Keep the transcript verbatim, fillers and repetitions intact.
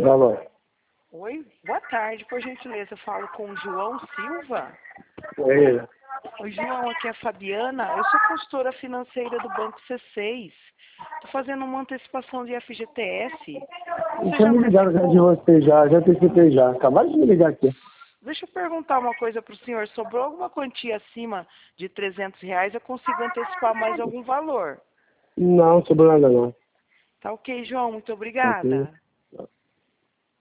Alô. Oi, boa tarde, por gentileza, eu falo com o João Silva. Oi. Oi, João, aqui é a Fabiana, eu sou consultora financeira do Banco C seis. Estou fazendo uma antecipação de F G T S. Você Já me ligaram já de você, já, já antecipei já. Acabaram de me ligar aqui. Deixa eu perguntar uma coisa para o senhor. Sobrou alguma quantia acima de trezentos reais? Eu consigo antecipar mais algum valor? Não, sobrou nada não. Tá ok, João. Muito Ok. obrigada.